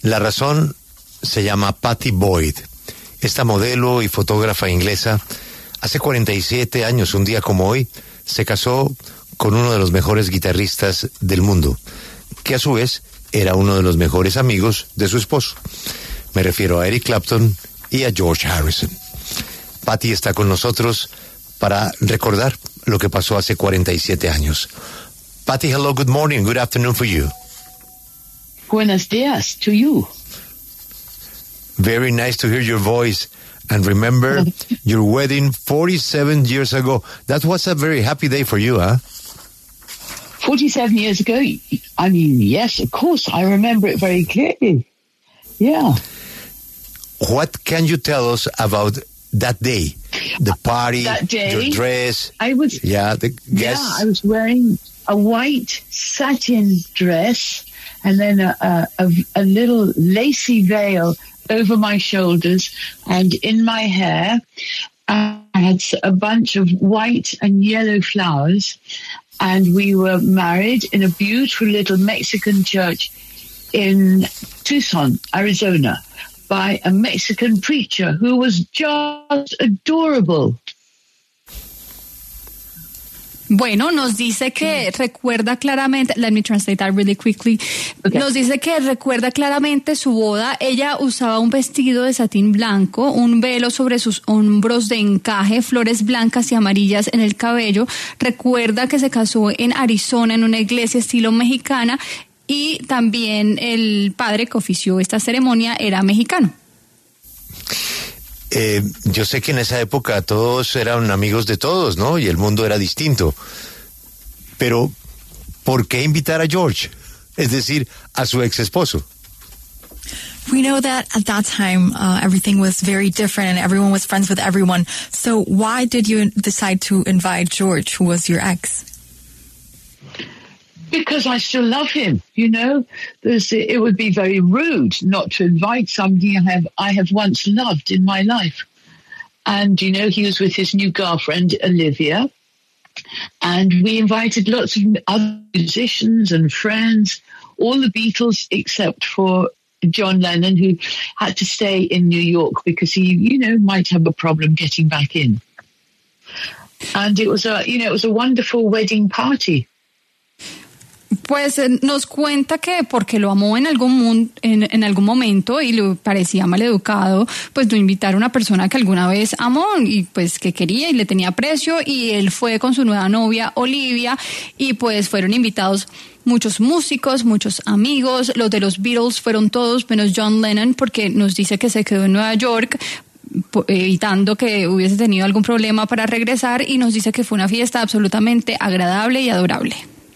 La razón se llama Pattie Boyd. Esta modelo y fotógrafa inglesa, hace 47 años, un día como hoy, se casó con uno de los mejores guitarristas del mundo, que a su vez era uno de los mejores amigos de su esposo. Me refiero a Eric Clapton y a George Harrison. Pattie está con nosotros para recordar lo que pasó hace 47 años. Pattie, hello, good morning, good afternoon for you. Buenos días to you. Very nice to hear your voice. And remember your wedding 47 years ago. That was a very happy day for you, huh? 47 years ago? I mean, yes, of course. I remember it very clearly. Yeah. What can you tell us about that day? The party, that day, your dress. I was wearing a white satin dress and then a little lacy veil over my shoulders, and in my hair I had a bunch of white and yellow flowers, and we were married in a beautiful little Mexican church in Tucson, Arizona, by a Mexican preacher who was just adorable. Bueno, nos dice que recuerda claramente, let me translate that really quickly. Okay. Nos dice que recuerda claramente su boda. Ella usaba un vestido de satín blanco, un velo sobre sus hombros de encaje, flores blancas y amarillas en el cabello. Recuerda que se casó en Arizona en una iglesia estilo mexicana, y también el padre que ofició esta ceremonia era mexicano. Yo sé que en esa época todos eran amigos de todos, ¿no? Y el mundo era distinto. Pero, ¿por qué invitar a George? Es decir, a su ex esposo. We know that at that time, everything was very different and everyone was friends with everyone. So why did you decide to invite George, who was your ex? Because I still love him, you know. It would be very rude not to invite somebody I have once loved in my life. And, you know, he was with his new girlfriend, Olivia. And we invited lots of other musicians and friends, all the Beatles except for John Lennon, who had to stay in New York because he, you know, might have a problem getting back in. And it was a wonderful wedding party. Pues nos cuenta que porque lo amó en algún momento y le parecía maleducado, pues no invitar a una persona que alguna vez amó y pues que quería y le tenía aprecio, y él fue con su nueva novia Olivia, y pues fueron invitados muchos músicos, muchos amigos. Los de los Beatles fueron todos menos John Lennon, porque nos dice que se quedó en Nueva York evitando que hubiese tenido algún problema para regresar, y nos dice que fue una fiesta absolutamente agradable y adorable.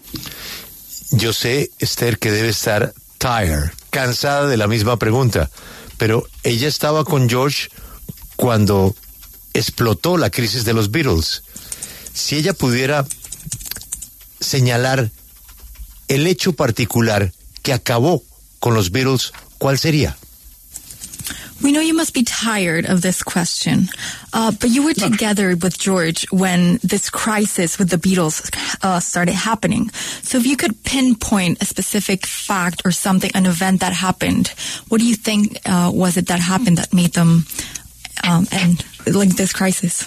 Yo sé, Esther, que debe estar tired, cansada de la misma pregunta, pero ella estaba con George cuando explotó la crisis de los Beatles. Si ella pudiera señalar el hecho particular que acabó con los Beatles, ¿cuál sería? We know you must be tired of this question, but you were together with George when this crisis with the Beatles started happening. So if you could pinpoint a specific fact or something, an event that happened, what do you think was it that happened that made them end like this crisis?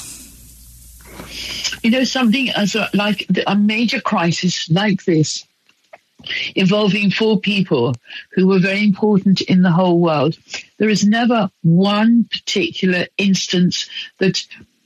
You know, something like a major crisis like this, involving 4 people who were very important in the whole world. There is never one particular instance that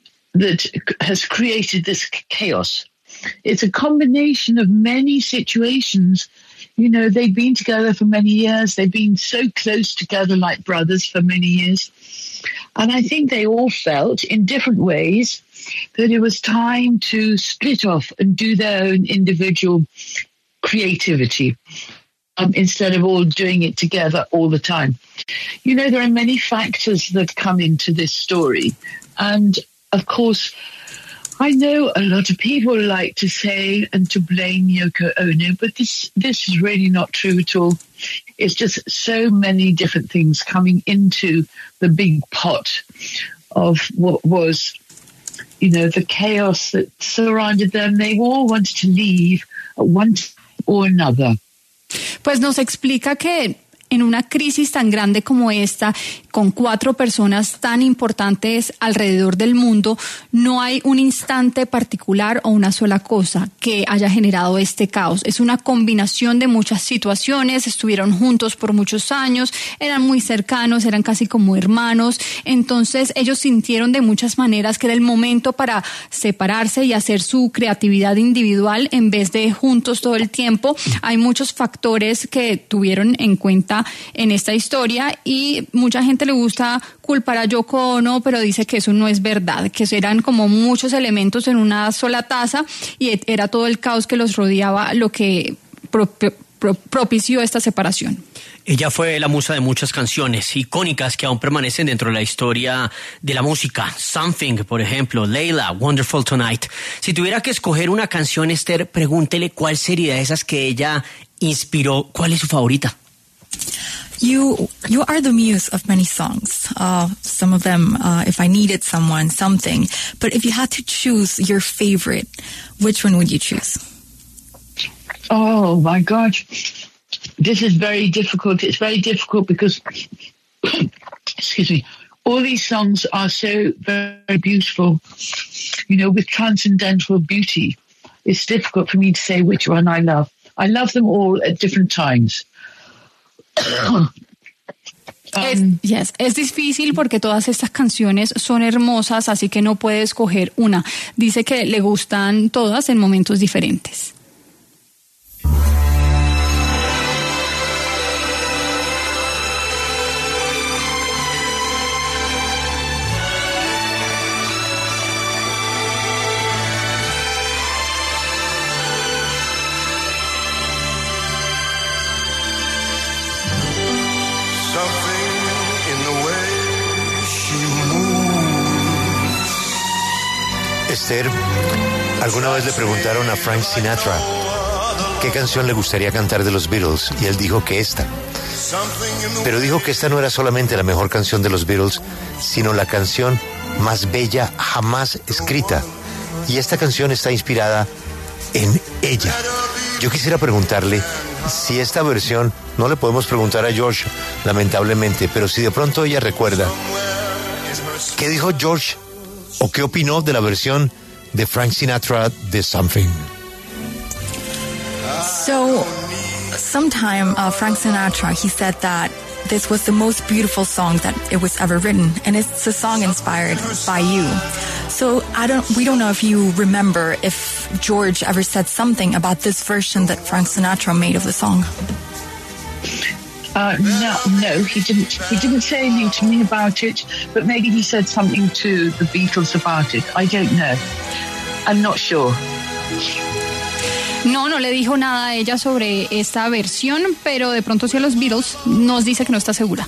has created this chaos. It's a combination of many situations. You know, they've been together for many years. They've been so close together like brothers for many years. And I think they all felt in different ways that it was time to split off and do their own individual creativity instead of all doing it together all the time. You know, there are many factors that come into this story. And, of course, I know a lot of people like to say and to blame Yoko Ono, but this is really not true at all. It's just so many different things coming into the big pot of what was, you know, the chaos that surrounded them. They all wanted to leave at one time or another. Pues nos explica que en una crisis tan grande como esta, con 4 personas tan importantes alrededor del mundo, no hay un instante particular o una sola cosa que haya generado este caos. Es una combinación de muchas situaciones, estuvieron juntos por muchos años, eran muy cercanos, eran casi como hermanos, entonces ellos sintieron de muchas maneras que era el momento para separarse y hacer su creatividad individual en vez de juntos todo el tiempo. Hay muchos factores que tuvieron en cuenta en esta historia y mucha gente le gusta culpar a Yoko Ono, pero dice que eso no es verdad, que eran como muchos elementos en una sola taza y era todo el caos que los rodeaba lo que propició esta separación. Ella fue la musa de muchas canciones icónicas que aún permanecen dentro de la historia de la música. Something, por ejemplo, Layla, Wonderful Tonight. Si tuviera que escoger una canción, Esther, pregúntele cuál sería de esas que ella inspiró. ¿Cuál es su favorita? You are the muse of many songs. Some of them, If I Needed Someone, Something. But if you had to choose your favorite, which one would you choose? Oh, my God. This is very difficult. It's very difficult because, excuse me, all these songs are so very beautiful, you know, with transcendental beauty. It's difficult for me to say which one I love. I love them all at different times. Es difícil porque todas estas canciones son hermosas, así que no puede escoger una. Dice que le gustan todas en momentos diferentes. Esther, alguna vez le preguntaron a Frank Sinatra qué canción le gustaría cantar de los Beatles y él dijo que esta. Pero dijo que esta no era solamente la mejor canción de los Beatles, sino la canción más bella jamás escrita. Y esta canción está inspirada en ella. Yo quisiera preguntarle si esta versión, no le podemos preguntar a George, lamentablemente, pero si de pronto ella recuerda, ¿qué dijo George o qué opinó de la versión de Frank Sinatra de Something? So, sometime Frank Sinatra, he said that this was the most beautiful song that it was ever written, and it's a song inspired by you. So we don't know if you remember if George ever said something about this version that Frank Sinatra made of the song. No, he didn't. He didn't say anything to me about it, but maybe he said something to the Beatles about it. I don't know. I'm not sure. No le dijo nada a ella sobre esta versión, pero de pronto sí a los Beatles nos dice que no está segura.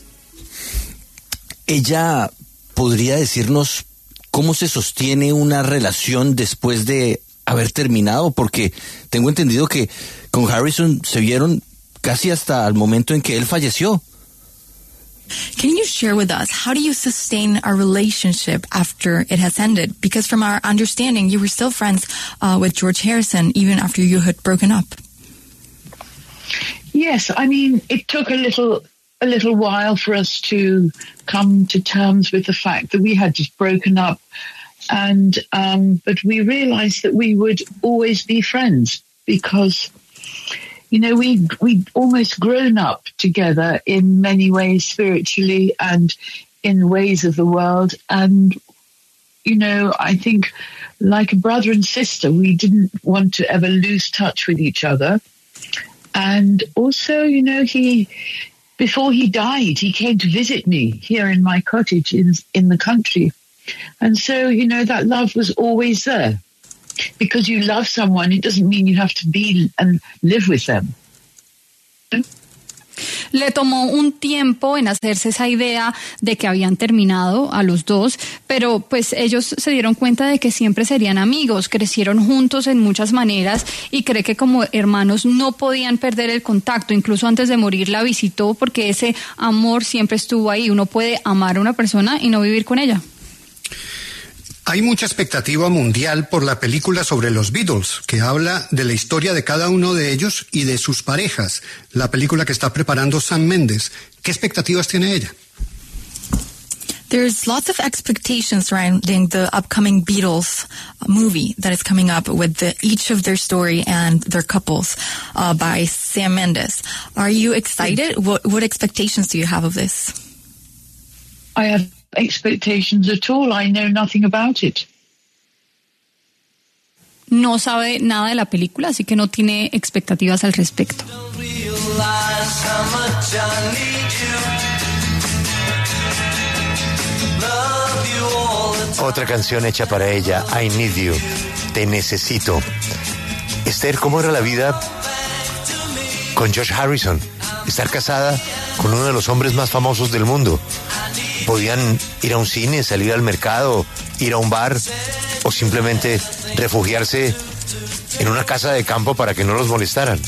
Ella podría decirnos cómo se sostiene una relación después de haber terminado, porque tengo entendido que con Harrison se vieron casi hasta el momento en que él falleció. Can you share with us, how do you sustain a relationship after it has ended? Because from our understanding, you were still friends with George Harrison even after you had broken up. Yes, I mean, it took a little while for us to come to terms with the fact that we had just broken up, and but we realized that we would always be friends because, you know, we almost grown up together in many ways, spiritually and in ways of the world. And, you know, I think like a brother and sister, we didn't want to ever lose touch with each other. And also, you know, before he died, he came to visit me here in my cottage in the country. And so, you know, that love was always there. Because you love someone, it doesn't mean you have to be and live with them. Le tomó un tiempo en hacerse esa idea de que habían terminado a los dos, pero pues ellos se dieron cuenta de que siempre serían amigos, crecieron juntos en muchas maneras y cree que como hermanos no podían perder el contacto. Incluso antes de morir la visitó porque ese amor siempre estuvo ahí. Uno puede amar a una persona y no vivir con ella. Hay mucha expectativa mundial por la película sobre los Beatles, que habla de la historia de cada uno de ellos y de sus parejas. La película que está preparando Sam Mendes. ¿Qué expectativas tiene ella? There's lots of expectations surrounding the upcoming Beatles movie that is coming up with each of their story and their couples by Sam Mendes. Are you excited? What expectations do you have of this? I have expectations at all. I know nothing about it. No sabe nada de la película, así que no tiene expectativas al respecto. Otra canción hecha para ella, I Need You, Te Necesito. Esther, ¿cómo era la vida con George Harrison? Estar casada con uno de los hombres más famosos del mundo. ¿Podían ir a un cine, salir al mercado, ir a un bar o simplemente refugiarse en una casa de campo para que no los molestaran?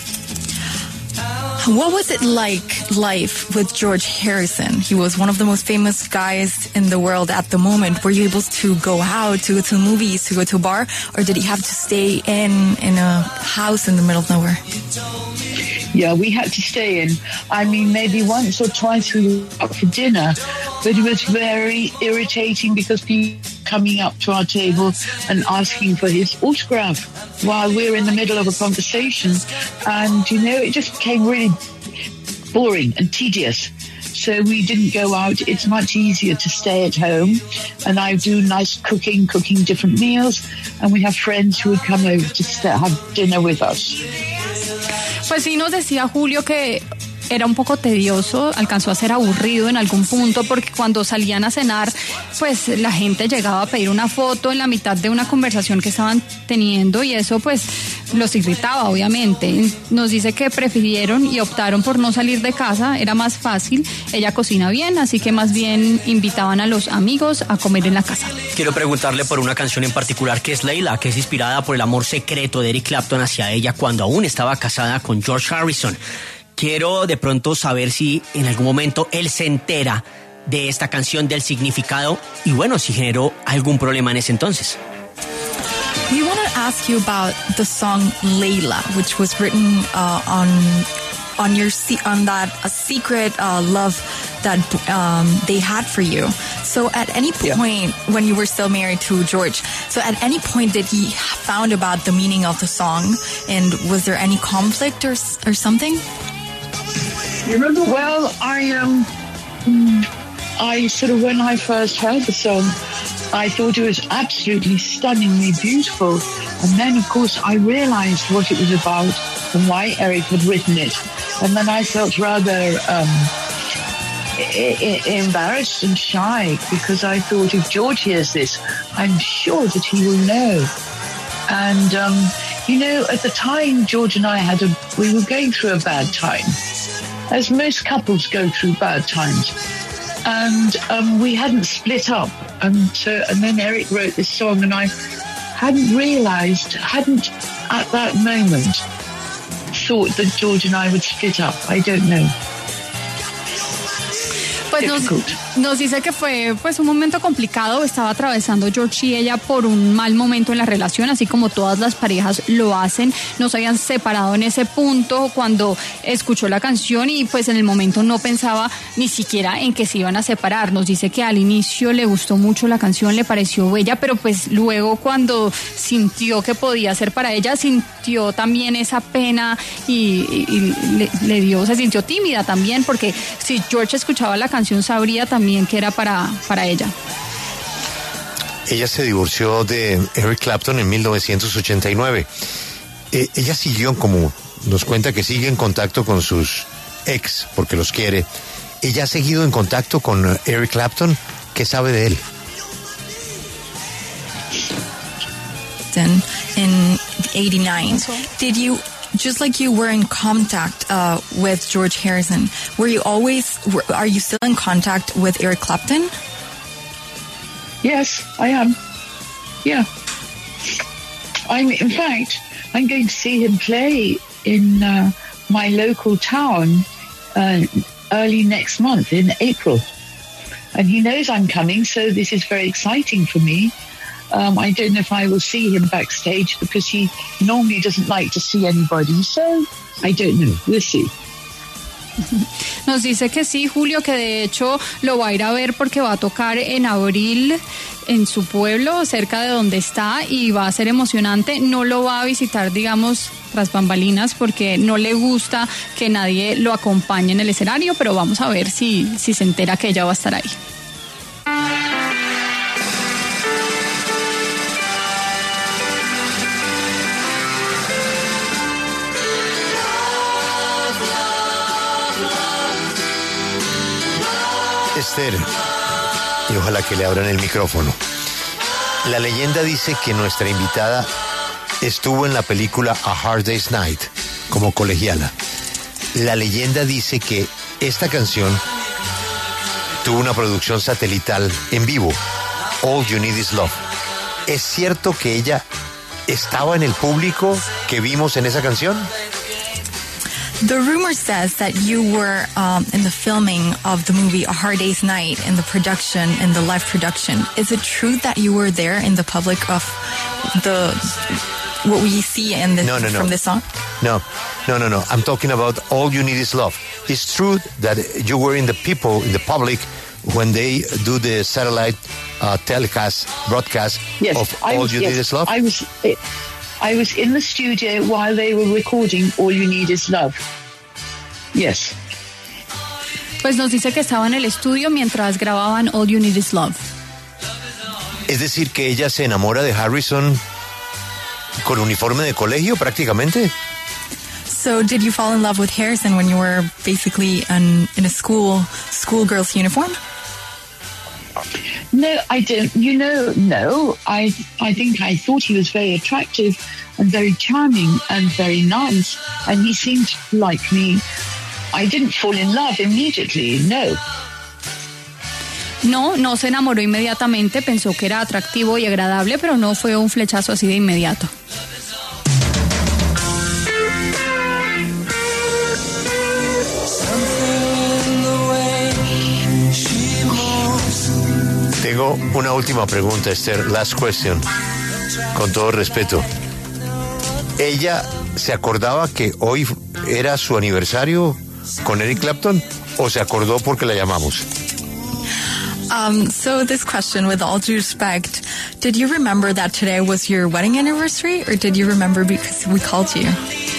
What was it like life with George Harrison? He was one of the most famous guys in the world at the moment. Were you able to go out, to go to movies, to go to a bar, or did he have to stay in a house in the middle of nowhere? Yeah, we had to stay in. I mean, maybe once or twice we were out for dinner, but it was very irritating because people coming up to our table and asking for his autograph while we're in the middle of a conversation. And, you know, it just became really boring and tedious. So we didn't go out. It's much easier to stay at home. And I do nice cooking different meals. And we have friends who would come over to have dinner with us. Pues sí, nos decía Julio que era un poco tedioso, alcanzó a ser aburrido en algún punto porque cuando salían a cenar, pues la gente llegaba a pedir una foto en la mitad de una conversación que estaban teniendo y eso pues los irritaba, obviamente. Nos dice que prefirieron y optaron por no salir de casa, era más fácil. Ella cocina bien, así que más bien invitaban a los amigos a comer en la casa. Quiero preguntarle por una canción en particular que es Layla, que es inspirada por el amor secreto de Eric Clapton hacia ella cuando aún estaba casada con George Harrison. Quiero de pronto saber si en algún momento él se entera de esta canción, del significado y bueno, si generó algún problema en ese entonces. We want to ask you about the song Layla, which was written on that secret love that they had for you. So at any point when you were still married to George, so at any point did he found about the meaning of the song, and was there any conflict or something? Well, I sort of, when I first heard the song, I thought it was absolutely stunningly beautiful. And then, of course, I realized what it was about and why Eric had written it. And then I felt rather embarrassed and shy because I thought if George hears this, I'm sure that he will know. And, you know, at the time, George and I we were going through a bad time, as most couples go through bad times. And we hadn't split up. And then Eric wrote this song, and I hadn't at that moment thought that George and I would split up. I don't know. Pues nos dice que fue pues un momento complicado, estaba atravesando George y ella por un mal momento en la relación, así como todas las parejas lo hacen. No se habían separado en ese punto cuando escuchó la canción y pues en el momento no pensaba ni siquiera en que se iban a separar. Nos dice que al inicio le gustó mucho la canción, le pareció bella, pero pues luego cuando sintió que podía ser para ella, sintió también esa pena y se sintió tímida también, porque si George escuchaba la canción sabría también que era para ella. Ella se divorció de Eric Clapton en 1989. Ella siguió, como nos cuenta, que sigue en contacto con sus ex porque los quiere. ¿Ella ha seguido en contacto con Eric Clapton? ¿Qué sabe de él? In 89, did you, just like you were in contact with George Harrison, are you still in contact with Eric Clapton? Yes, I am. Yeah. In fact, I'm going to see him play in my local town early next month in April. And he knows I'm coming, so this is very exciting for me. I don't know if I will see him backstage because he normally doesn't like to see anybody. So I don't know. We'll see. Nos dice que sí, Julio, que de hecho lo va a ir a ver porque va a tocar en abril en su pueblo, cerca de donde está, y va a ser emocionante. No lo va a visitar, digamos, tras bambalinas, porque no le gusta que nadie lo acompañe en el escenario, pero vamos a ver si se entera que ella va a estar ahí. Esther, y ojalá que le abran el micrófono. La leyenda dice que nuestra invitada estuvo en la película A Hard Day's Night como colegiala. La leyenda dice que esta canción tuvo una producción satelital en vivo, All You Need Is Love. ¿Es cierto que ella estaba en el público que vimos en esa canción? The rumor says that you were in the filming of the movie A Hard Day's Night, in the production, in the live production. Is it true that you were there in the public of what we see in the, from the song? No. I'm talking about All You Need Is Love. It's true that you were in the public when they do the satellite broadcast of All You Need Is Love? I was in the studio while they were recording All You Need Is Love. Yes. Pues nos dice que estaba en el estudio mientras grababan All You Need Is Love. Es decir, que ella se enamora de Harrison con uniforme de colegio prácticamente. So did you fall in love with Harrison when you were basically in a schoolgirl's uniform? No, I don't. No. I think I thought he was very attractive and very charming and very nice, and he seemed to like me. I didn't fall in love immediately, no. No se enamoró inmediatamente, pensó que era atractivo y agradable, pero no fue un flechazo así de inmediato. Tengo una última pregunta, Esther. Last question. Con todo respeto. ¿Ella se acordaba que hoy era su aniversario con Eric Clapton o se acordó porque la llamamos? So this question, with all due respect, did you remember that today was your wedding anniversary, or did you remember because we called you?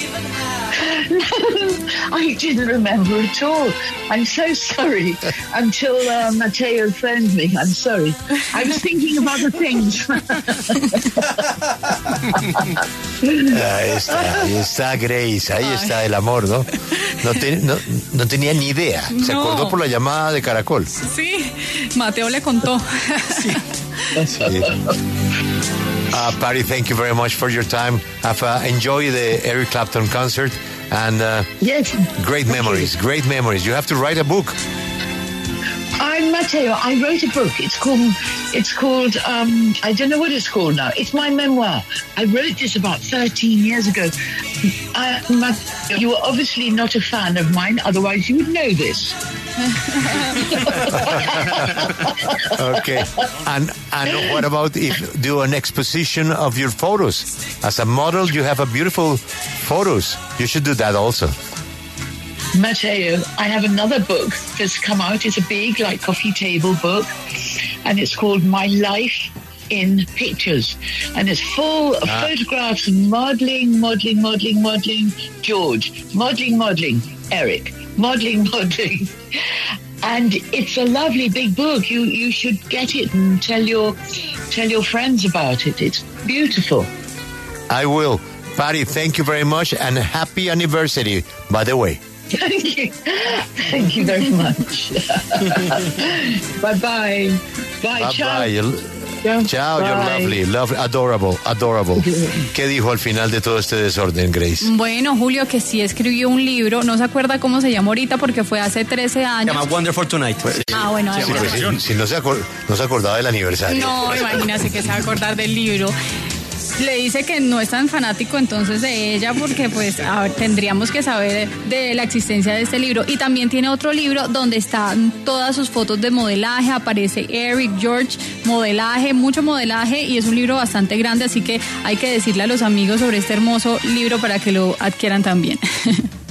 I didn't remember at all. I'm so sorry. Until Matteo phoned me. I'm sorry. I was thinking of other things. Ahí está Grace, ahí está el amor, ¿no? No tenía ni idea. Se acordó por la llamada de Caracol. Sí, Mateo le contó. Sí. Patty, thank you very much for your time. Enjoy the Eric Clapton concert. And yes, great memories. You have to write a book. Matteo, I wrote a book. It's called I don't know what it's called now. It's my memoir. I wrote this about 13 years ago. Matteo, you are obviously not a fan of mine, otherwise you would know this. Okay. And what about if do an exposition of your photos? As a model, you have a beautiful photos. You should do that also. Matteo, I have another book that's come out. It's a big, like, coffee table book, and it's called My Life in Pictures. And it's full of photographs of modeling, George, modeling, Eric, modeling. And it's a lovely big book. You should get it and tell your friends about it. It's beautiful. I will. Patty, thank you very much, and happy anniversary, by the way. Thank you. Thank you very much. Bye-bye. Bye, ciao. Ciao, you're lovely, adorable. ¿Qué dijo al final de todo este desorden, Grace? Bueno, Julio, que sí escribió un libro, no se acuerda cómo se llama ahorita porque fue hace 13 años. Se llama Wonderful Tonight. Bueno. Sí, pues, si no se acordaba del aniversario. No, imagínate que se va a acordar del libro. le dice que no es tan fanático entonces de ella porque pues tendríamos que saber de la existencia de este libro. Y también tiene otro libro donde están todas sus fotos de modelaje, aparece Eric, George, modelaje, mucho modelaje, y es un libro bastante grande, así que hay que decirle a los amigos sobre este hermoso libro para que lo adquieran también.